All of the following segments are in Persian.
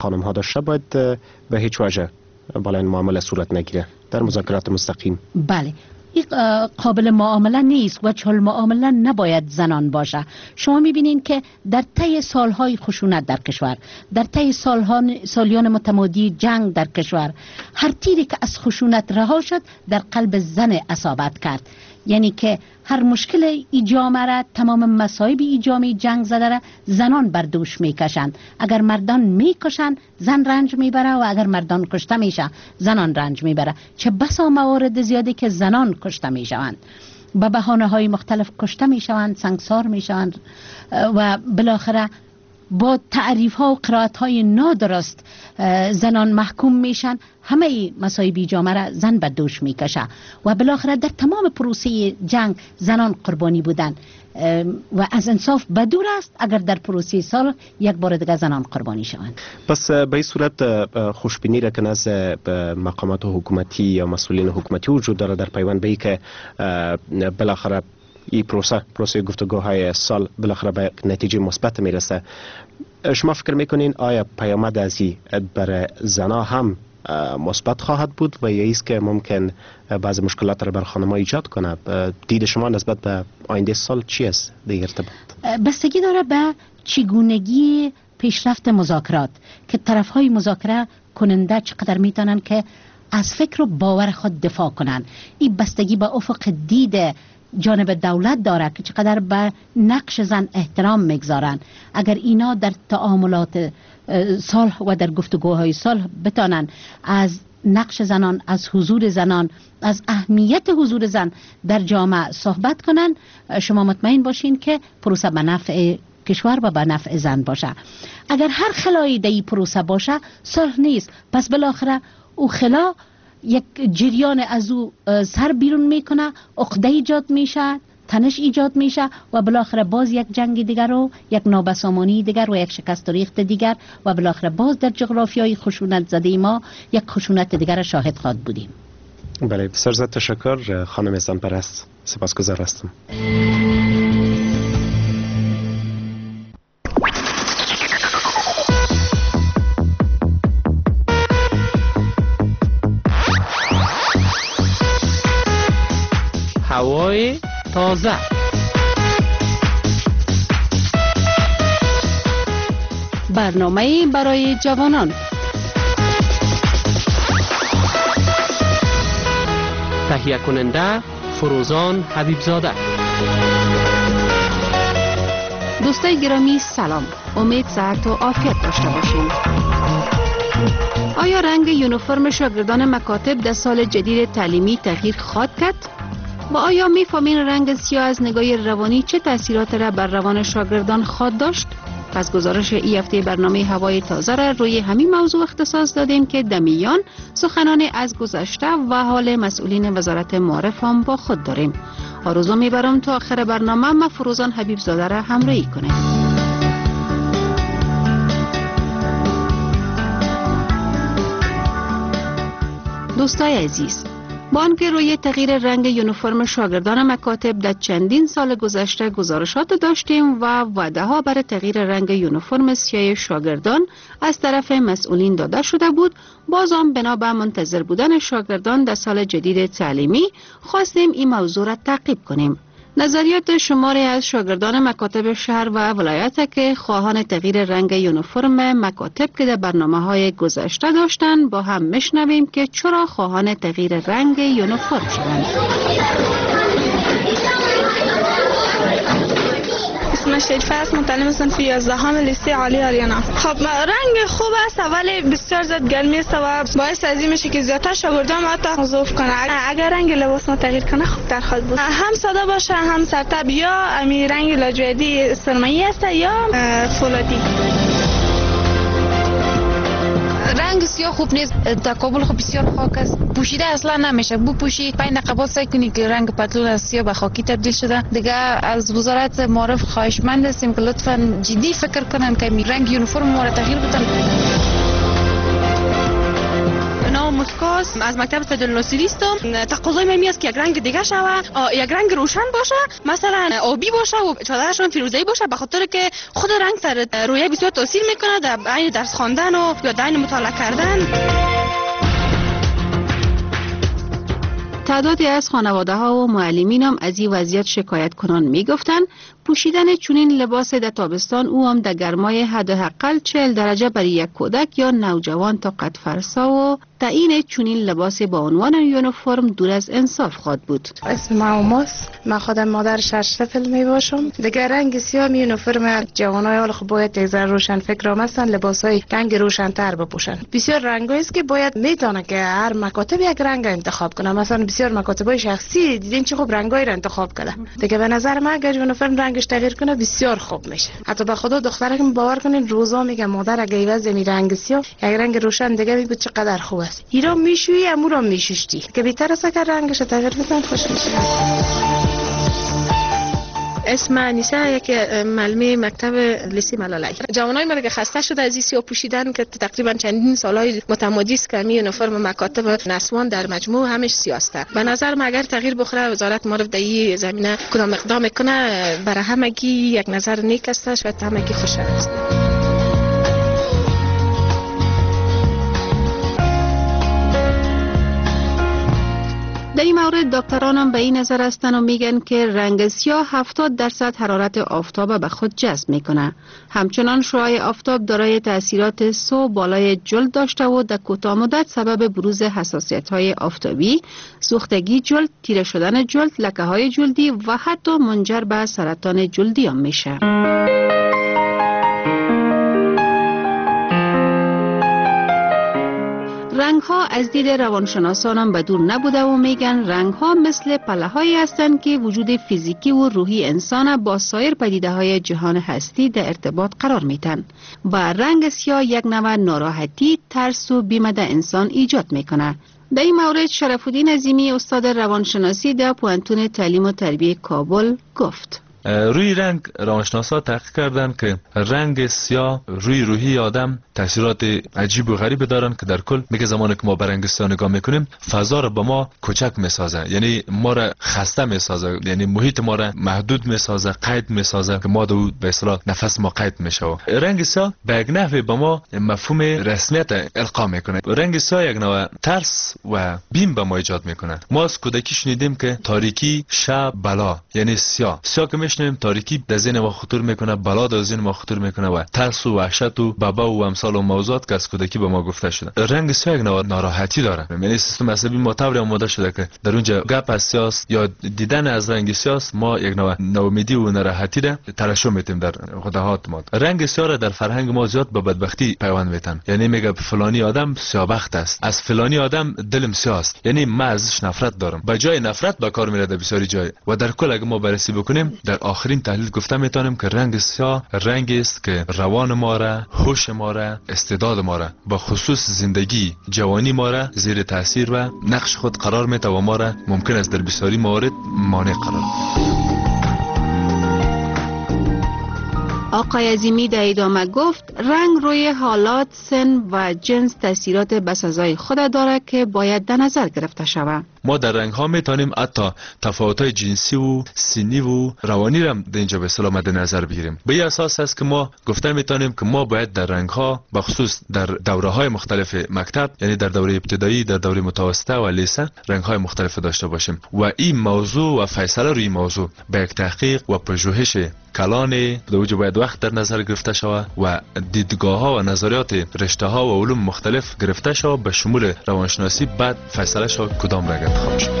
خانم ها داشته باید به هیچ وجه بالا این معامله صورت نگیره در مذاکرات مستقیم. بله، این قابل معامله نیست و چال معامله نباید زنان باشه. شما میبینین که در طی سالهای خشونت در کشور، در طی سالیان متمادی جنگ در کشور، هر تیری که از خشونت رها شد در قلب زن اصابت کرد. یعنی که هر مشکل ای جامعه را، تمام مصائب ای جامعه جنگ زده را زنان بر دوش میکشند. اگر مردان میکشند زن رنج میبره و اگر مردان کشته میشه زنان رنج میبره. چه بسا موارد زیادی که زنان کشته میشوند، به بهانه های مختلف کشته میشوند، سنگسار میشوند و بالاخره با تعریف ها و قرائت های نادرست زنان محکوم میشن. همه مصائب جامعه را زن به دوش میکشه و بالاخره در تمام پروسه جنگ زنان قربانی بودن و از انصاف بدور است اگر در پروسه صلح یک بار دیگه زنان قربانی شوند. پس به این صورت خوشبینی را که نزد مقامات حکومتی یا مسئولین حکومتی وجود داره در پیوند به ای که بالاخره این پروسه گفتگوهای سال بالاخره به نتیجه مثبت میرسه، شما فکر میکنین آیا پیامد از این برای زنا هم مثبت خواهد بود و یا ایست که ممکن بعض مشکلات را بر خانم‌ها ایجاد کنه؟ دید شما نسبت به آینده سال چی است در ارتباط؟ بستگی داره به چگونگی پیشرفت مذاکرات که طرف‌های مذاکره کننده چقدر میتونن که از فکر و باور خود دفاع کنن. این بستگی به افق دید جانب دولت داره که چقدر به نقش زن احترام میگذارن. اگر اینا در تعاملات صلح و در گفتگوهای صلح بتانن از نقش زنان، از حضور زنان، از اهمیت حضور زن در جامعه صحبت کنن، شما مطمئن باشین که پروسه به نفع کشور و به نفع زن باشه. اگر هر خلایی در این پروسه باشه صلح نیست، پس بالاخره او خلا یک جریان از او سر بیرون میکنه، عقده ایجاد میشه، تنش ایجاد میشه و بالاخره باز یک جنگ دیگر و یک نابسامانی دیگر و یک شکست و ریخت دیگر و بالاخره باز در جغرافیای خشونت زده ما یک خشونت دیگر شاهد خواهد بودیم. بله، بسیار زیاد تشکر خانم زنپرست، سپاسگزار هستم. هوای تازه، برنامه برای جوانان، تهیه کننده فروزان حبیبزاده. دوستای گرامی سلام، امید صحت و عافیت داشته باشین. آیا رنگ یونیفرم شاگردان مکاتب در سال جدید تعلیمی تغییر خواهد کرد؟ و آیا می‌فهمین رنگ سیاه از نگاه روانی چه تأثیرات را بر روان شاگردان خواهد داشت؟ پس گزارش این هفته برنامه هوای تازه را روی همین موضوع اختصاص دادیم که دمیان سخنان از گذشته و حال مسئولین وزارت معارف هم با خود داریم. آرزو میبرم تا آخر برنامه ما فروزان حبیبزاده را همراهی کنیم. دوستای عزیز، با آنکه روی تغییر رنگ یونیفرم شاگردان مکاتب در چندین سال گذشته گزارشات داشتیم و وعده ها برای تغییر رنگ یونیفرم سیاه شاگردان از طرف مسئولین داده شده بود، باز هم بنا به منتظر بودن شاگردان در سال جدید تعلیمی خواستیم این موضوع را تعقیب کنیم. نظریات شماری از شاگردان مکاتب شهر و ولایت که خواهان تغییر رنگ یونیفرم مکاتب که در برنامه‌های گذشته داشتند با هم میشنویم که چرا خواهان تغییر رنگ یونیفرم شدند. اسم شریفه است، متعلم صنف 11 لیسه عالی آریانا. خب رنگ خوب است ولی بسیار زیاد گرمی است و باعث از این میشه که زیادتر شاگردان ما تخاذف کنه. اگر رنگ لباس ما تغییر کنه خوب تر خواهد بود، هم ساده باشه هم سرتب، یا امی رنگ لاجوردی سرمایی است یا فولادی. رنگ سیاه خوب نیست، تقابل خوب بسیار خاک است، پوشیده اصلا نمیشه. بو پوشی 5 دقیقه سعی کنی که رنگ پتلون از سیاه به خاکی تبدیل شده. دیگه از وزارت معارف خواهشمند هستیم که لطفاً جدی فکر کنن که رنگ یونیفرم ما را تغییر بدن. نام کفکاس از مکتب سدالناصری هستم. تقاضای من است که یک رنگ دیگه شوه، یک رنگ روشن باشه، مثلا آبی باشه و چادرشون فیروزه‌ای باشه، به خاطر که خود رنگ سر رویه بسیار تاثیر میکنه در عین درس خواندن و یا در عین مطالعه کردن. تعدادی از خانواده ها و معلمین هم از این وضعیت شکایت کنان می گفتند پوشیدن چنین لباس در تابستان او هم در گرمای حداقل 40 درجه برای یک کودک یا نوجوان طاقت فرسا و تعیین چنین لباس با عنوان یونیفرم دور از انصاف خواد بود. اسم ما اوماس، من خودم مادر 6 طفل می باشم. دیگه رنگ سیاه یونیفرم جوانای حال خب باید یک ذره روشن فکر مثلا لباسای رنگ روشن‌تر بپوشن. بسیار رنگایی است که باید میدونه که هر مکاتب یک رنگ انتخاب کنه. مثلا بسیار مکاتبای شخصی دیدین چه خوب رنگایی را انتخاب کرده. دیگه به نظر من اگه یونیفرم رنگش تغییر کنه بسیار خوب میشه. حتی به خدا دخترم باور کنین روزا میگه مادر اگه ایواز می رنگ سیاه یک رنگ روشن دیگه می بود چقدر خوب است. ایران میشویی امورا میشوشتی که بیتر است که رنگش تغییر بدن خوش میشه. اسم انیسه یک معلم مکتب لیسه ملالی. جوانای ما که خسته شده از این سیاه پوشیدن که تقریبا چندین سالهای متمادی است که یونیفرم مکاتب نسوان در مجموع همش سیاه است. به نظر ما اگر تغییر بخوره وزارت معارف در این زمینه کدام اقدام کنه برای همگی یک نظر نیک است، شاید همگی خوشحال است. در این مورد دکتران هم به این نظر هستند و میگن که رنگ سیاه 70% حرارت آفتاب به خود جذب میکنه. همچنان شعاع آفتاب دارای تاثیرات سو بالای جلد داشته و در کوتاه مدت سبب بروز حساسیت‌های آفتابی، سوختگی جلد، تیره شدن جلد، لکه‌های جلدی و حتی منجر به سرطان جلدی هم میشه. رنگ ها از دید روانشناسان هم بدور نبوده و میگن رنگ ها مثل پله هایی هستند که وجود فیزیکی و روحی انسان با سایر پدیده های جهان هستی در ارتباط قرار میتن. با رنگ سیاه یک نوع ناراحتی، ترس و بیم در انسان ایجاد میکنه. در این مورد شرف الدین عظیمی استاد روانشناسی در پوانتون تعلیم و تربیت کابل گفت: روی رنگ روانشناسا تحقیق کردن که رنگ سیاه روی روحی آدم تاثیرات عجیب و غریب دارن که در کل میگه زمانی که ما به رنگ سیاه نگاه میکنیم فضا رو به ما کوچک میسازه، یعنی ما را خسته میسازه، یعنی محیط ما را محدود میسازه، قید میسازه که ما دو به اصطلاح نفس ما قید میشه. رنگ سیاه به یک نحوی به ما مفهوم رسمیت القا میکنه. رنگ سیاه یک نوع ترس و بیم به ما ایجاد میکنه. ما از کودکی شنیدیم که تاریکی شب بلا، یعنی سیاه که میشنیم تاریکی در ذهن ما خطور میکنه، بلا در ذهن ما خطور میکنه و ترس و وحشت و بابا و امثال و موضوعات که از کودکی به ما گفته شده. رنگ سیاه یک نوع ناراحتی داره، یعنی سیستم عصبی ما طوری آماده شده که در اونجا گپ از سیاه یا دیدن از رنگ سیاه ما یک نوع ناامیدی و ناراحتی را ترشح میتیم در خودهات ما. رنگ سیاه را در فرهنگ ما زیاد با بدبختی پیوند میتن، یعنی میگه فلانی آدم سیاه‌بخت است، از فلانی آدم دلم سیاه است، یعنی من ازش نفرت دارم. به جای نفرت به کار میره در بسیاری جای. و در کل اگه ما بررسی بکنیم در آخرین تحلیل گفته میتونیم که رنگ سیاه رنگی است که روان ما را، هوش ما را، استعداد ما را، با خصوص زندگی جوانی ما را زیر تاثیر و نقش خود قرار میده و ما را ممکن است در بسیاری موارد مانع قرار بده. آقای عظیمی در ادامه گفت رنگ روی حالات، سن و جنس تاثیرات بسزای خود داره که باید در نظر گرفته شود. ما در رنگ ها میتونیم حتی تفاوت‌های جنسی و سنی و روانی را در اینجا به اصطلاح مد نظر بگیریم. به این اساس است که ما گفته میتونیم که ما باید در رنگ ها به خصوص در دوره های مختلف مکتب، یعنی در دوره ابتدایی، در دوره متوسطه و لیسه رنگ های مختلف داشته باشیم و این موضوع و فیصله روی موضوع به یک تحقیق و پژوهش کلان دوجه باید وقت در نظر گرفته شود و دیدگاه ها و نظریات رشته ها و علوم مختلف گرفته شود به شمول روانشناسی، بعد فیصله شود کدام رنگ انتخاب شود.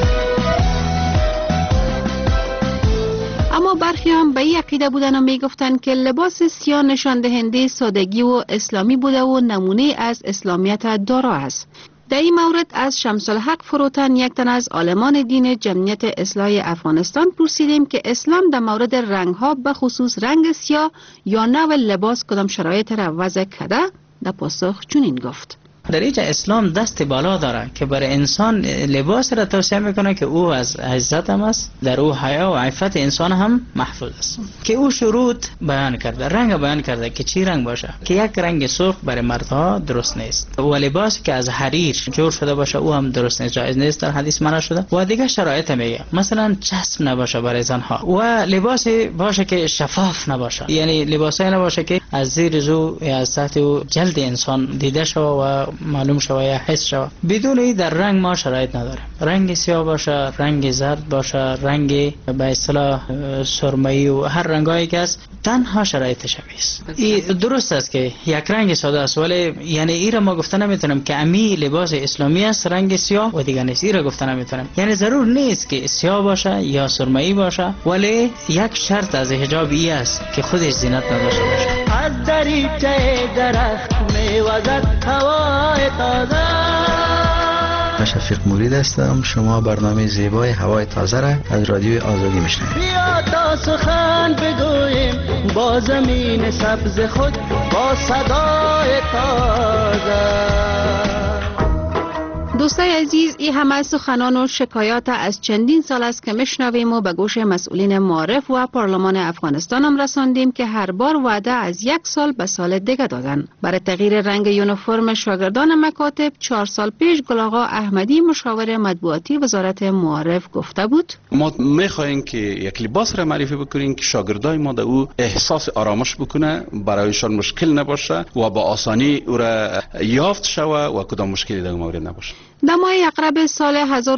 اما برخی هم به این عقیده بودن و میگفتن که لباس سیاه نشان دهنده سادگی و اسلامی بوده و نمونه از اسلامیت دارا است. در این مورد از شمس الحق فروتن، یک تن از عالمان دین جمعیت اصلاح افغانستان، پرسیدیم که اسلام در مورد رنگ ها به خصوص رنگ سیاه یا نوع لباس کدام شرایط را وضع کرده. در پاسخ چنین گفت: در اینجا اسلام دست بالا داره که برای انسان لباس را توصیه میکنه که او از عزت هم است، در او حیا و عفت انسان هم محفوظ است. که او شروط بیان کرده، رنگ بیان کرده که چی رنگ باشه، که یک رنگ سرخ برای مردها درست نیست و لباس که از حریر جور شده باشه او هم درست نیست، جایز نیست، در حدیث منع شده. و دیگه شرایط میگه مثلا چسب نباشه برای زنها و لباس باشه که شفاف نباشه، یعنی لباسای نباشه که از زیر زو یا از تحت جلد انسان دیده شوه و معلوم شوه یا حس شوه. بدون این در رنگ ما شرایط نداره، رنگ سیاه باشه، رنگ زرد باشه، رنگ به اصطلاح سرمه‌ای و هر رنگایی که است تنها شرایطش است. این درست است که یک رنگ ساده است، ولی یعنی این را ما گفته نمیتونم که امی لباس اسلامی است رنگ سیاه و دیگه نیست، این را گفته نمیتونم. یعنی ضرور نیست که سیاه باشه یا سرمه‌ای باشه، ولی یک شرط از حجاب این است که خودش زینت نداشته باشه. از دریچه درخت میوزد هوای تازه. شفیق مورید هستم. شما برنامه زیبای هوای تازه را از رادیوی آزادی میشنوید. بیا تا سخن بگوییم با زمین سبز خود، با صدای تازه. دوستای عزیز، این همه سخنان و شکایات از چندین سال است که میشنویم و به گوش مسئولین معارف و پارلمان افغانستان هم رساندیم که هر بار وعده از 1 سال به سال دیگه دادن. برای تغییر رنگ یونیفرم شاگردان مکاتب 4 سال پیش گل آقا احمدی مشاور مطبوعاتی وزارت معارف گفته بود ما میخواهیم که یک لباس را معرفی بکنیم که شاگردای ما در او احساس آرامش بکنه، برایشان مشکل نباشه و با آسانی او را یافت شوه و کدام مشکلی در مورد نباشه. در ماه اقرب سال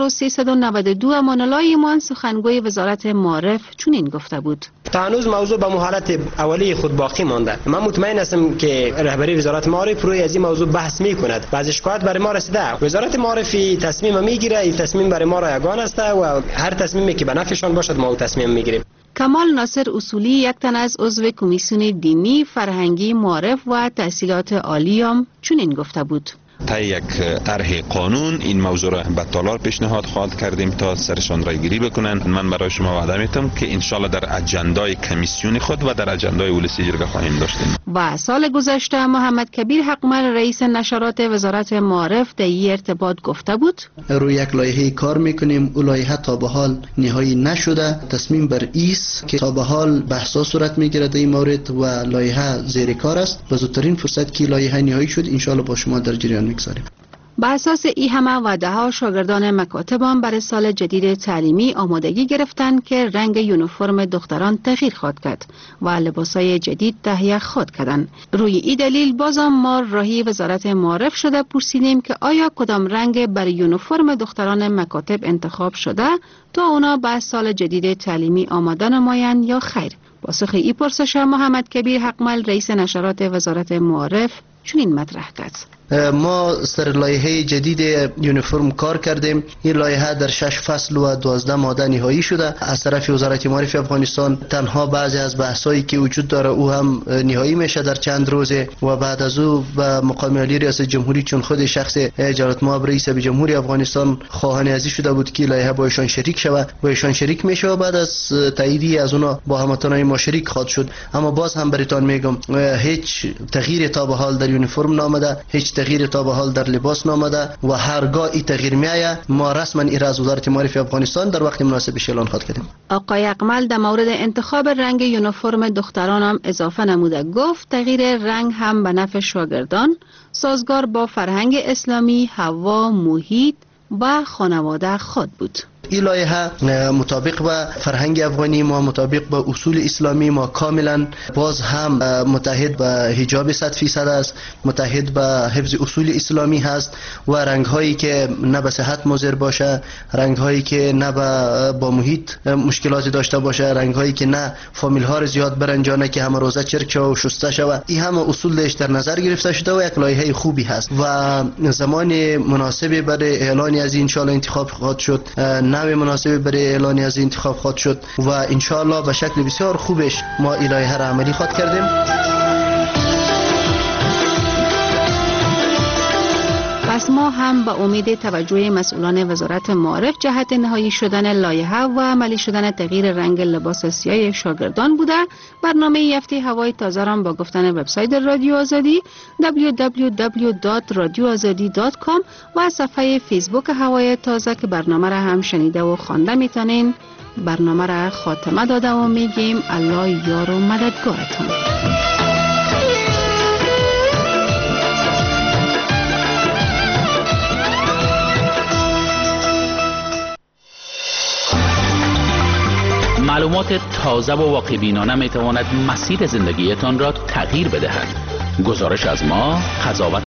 1392 امان الله ایمان سخنگوی وزارت معارف چنین گفته بود: تا هنوز موضوع به حالت اولیه خود باقی مانده. من مطمئن هستم که رهبری وزارت معارف روی از این موضوع بحث میکند. بعض شکایت برای ما رسیده. وزارت معارفی تصمیم میگیره، این تصمیم برای ما رایگان است و هر تصمیمی که به نفعشان باشد ما تصمیم میگیریم. کمال ناصر اصولی یک تن از عضو کمیسیون دینی، فرهنگی، معارف و تحصیلات عالی هم چنین گفته بود: تا یک طرح قانون این موضوع را به تالار پیشنهاد خواهد کردیم تا سرشان رای گیری بکنن. من برای شما وعده میتم که انشالله در اجندای کمیسیون خود و در اجندای ولسی جرگه خواهیم داشتیم. و سال گذشته محمد کبیر حقمل رئیس نشرات وزارت معارف در این ارتباط گفته بود: روی یک لایحه کار میکنیم. اون لایحه تا به حال نهایی نشده. تصمیم بر ایست که تا به حال بحثا صورت میگیره در این مورد و لایحه زیر کار است. و زودترین فرصت که لایحه نهایی شد انشالله با شما در جریان میگذاریم. با اساس این همه وعده ها شاگردان مکاتب هم برای سال جدید تعلیمی آمادگی گرفتند که رنگ یونیفرم دختران تغییر خواهد کرد و لباسای جدید تهیه خواهد کردند. روی این دلیل بازم ما راهی وزارت معارف شده پرسیدیم که آیا کدام رنگ برای یونیفرم دختران مکاتب انتخاب شده تا اونا به سال جدید تعلیمی آماده نمایند یا خیر. پاسخ این پرسش محمد کبیر حقمل رئیس نشرات وزارت معارف چنین مطرح کرد: ما سر لایحه جدید یونیفرم کار کردیم. این لایحه در 6 فصل و 12 ماده نهایی شده. از طرف وزارت معارف افغانستان تنها بعضی از بحثایی که وجود داره او هم نهایی میشه در چند روزه و بعد از او به مقام عالی ریاست جمهوری چون خود شخص جلالت مآب رئیس جمهوری افغانستان خواهان ازی شده بود که لایحه با ایشان شریک شود و ایشان شریک میشه و بعد از تاییدی از اونا با هموطنان ما شریک خواهد شد. اما باز هم براتون میگم هیچ تغییر تا به حال در یونیفرم نامده، هیچ تغییر تا به حال در لباس نامده و هرگاه این تغییر میآید ما رسما این از وزارت معارف افغانستان در وقت مناسبش اعلان خواهد کردیم. آقای اقمل در مورد انتخاب رنگ یونیفرم دختران هم اضافه نموده گفت تغییر رنگ هم به نفع شاگردان، سازگار با فرهنگ اسلامی، هوا، محیط و خانواده خود بود. این لایحه مطابق با فرهنگ افغانی ما، مطابق با اصول اسلامی ما کاملا باز هم متحد با حجاب 100% است، متحد با حفظ اصول اسلامی هست و رنگ هایی که نه به صحت مضر باشه، رنگ هایی که نه با محیط مشکلاتی داشته باشه، رنگ هایی که نه فامیل ها رو زیاد برنجانه که همه روزه چرک شوه و شسته شوه. این همه اصول دیش در نظر گرفته شده و یک لایحه خوبی هست و زمان مناسبی برای اعلان از این انشاءالله انتخاب خواهد شد، نوع مناسبی برای اعلان از انتخاب خواهد شد و انشاءالله به شکل بسیار خوبش ما این لایحه را عملی خواهد کردیم. پس ما ما هم به امید توجه مسئولان وزارت معارف جهت نهایی شدن لایحه و عملی شدن تغییر رنگ لباس سیاه شاگردان بوده برنامه هفته هوای تازه را با گفتن وبسایت رادیو آزادی www.radioazadi.com و صفحه فیسبوک هوای تازه که برنامه را هم شنیده و خوانده میتونین. برنامه را خاتمه داده و میگیم الله یار و مددگارتون. معلومات تازه و واقع‌بینانه میتواند مسیر زندگیتان را تغییر بدهد. گزارش از ما قضاوت